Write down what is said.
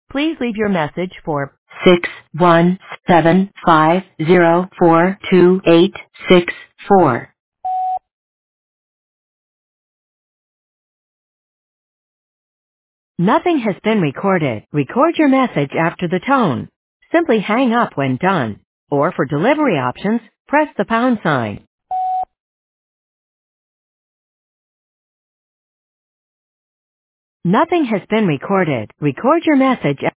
Please leave your message for 61750428864. Nothing has been recorded. Record your message after the tone. Simply hang up when done. Or for delivery options, press the pound sign. Nothing has been recorded. Record your message